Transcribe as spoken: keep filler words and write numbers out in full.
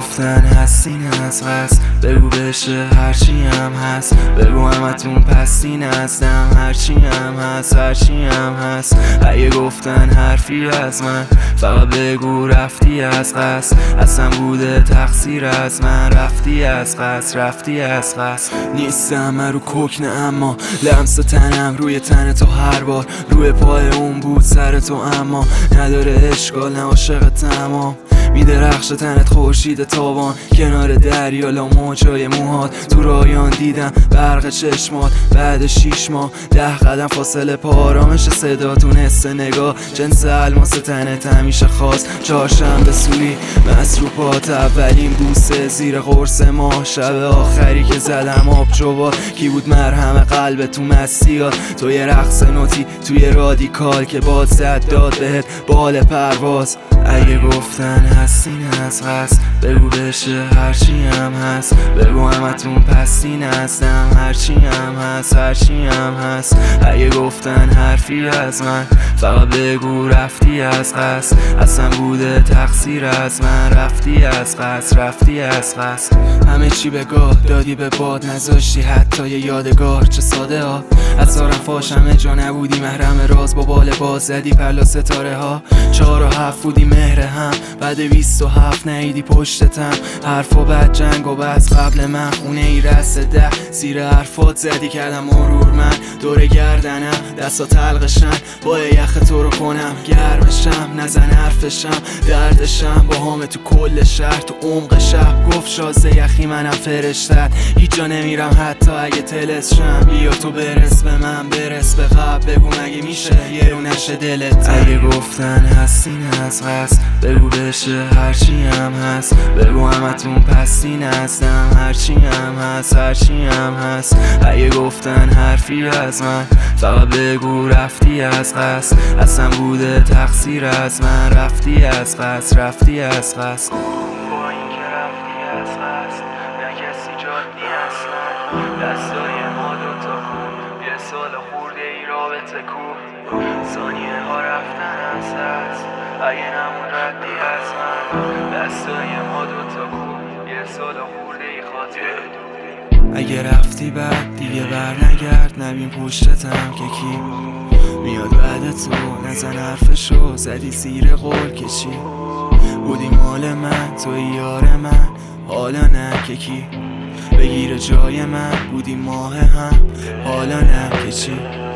گفتن هستین از قصد بگو بشه هرچی هم هست، بگو همتون پستین هستم هرچی هم هست هرچی هم هست. اگه گفتن حرفی از من فقط بگو رفتی از قصد، اصلا بوده تقصیر از من، رفتی از قصد رفتی از قصد. نیستم من رو کوکنه اما لمس تنم روی تن تو هر بار، روی پای اون بود سر تو اما نداره اشکال نه عاشق تمام. میدرخش تنت خورشید تابان کنار دریا لا موجای موهات، تو رایان دیدم برق چشمات بعد شیش ماه ده قدم فاصله پا آرامش صداتون حس نگاه جنس الماس تنت همیشه خاص. چهارشنبه سوری مصروفات اولین بوسه زیر قرص ماه، شب آخری که زدم آب جواد کی بود مرهم قلب تو مسیات، تو یه رقص نوتی توی رادیکال که باد زد داد بهت بال پرواز. اگه گفتن هستین از قصد بگو بشه هرچی هم هست، بگو همتون پستین هستم هرچی هم هست هرچی هم هست. اگه گفتن حرفی از من فقط بگو رفتی از قصد، اصلا بوده تقصیر از من، رفتی از قصد رفتی از قصد. همه چی به گاه دادی به باد نذاشتی حتی یه یادگار، چه ساده ها از سارم فاش همه جا نبودی محرم راز، با بال باز زدی پلا ستاره ها چهار و هفت بودی مهر هم بعد بیست و هفت نیدی پشتتم حرف و بعد جنگ و بس قبل من خونه ای رس ده زیر حرفات زدی کردم مرور من دور گردنم دستا تلقشن با یخ تو رو کنم گرمشم نزن حرفشم دردشم با همه تو کل شهر تو عمق شب گفت شازده یخی منم فرشتت هیچ جا نمیرم حتی اگه تلسشم بیا تو برس به من برس به قبل بگو مگه میشه یه رو نشه دلت. اگه گفتن هستین از قصد بگو بشه هرچی هم هست، بگو همتون پستین هستم هرچی هم هست هرچی هم هست. اگه گفتن حرفی از من فقط بگو رفتی از قصد، اصلا بوده تقصیر از من، رفتی از قصد رفتی از قصد. با این که رفتی از قصد نه کسی جادی اصلا، دستای ما دوتا کن یه سال خورده ای رابطه کو، ثانیه ها رفتن از هست اگه نمون ردی از من، دستای ما دوتا کو یه سال خورده ای خاطره دو. اگه رفتی بعد دیگه بر نگرد نبین پشتتم که کی میاد بعد تو، نزن حرفشو زدی زیر قول که چی بودی مال من توی یار من حالا نه که کی بگیر جای من بودی ماه هم حالا نه که چی.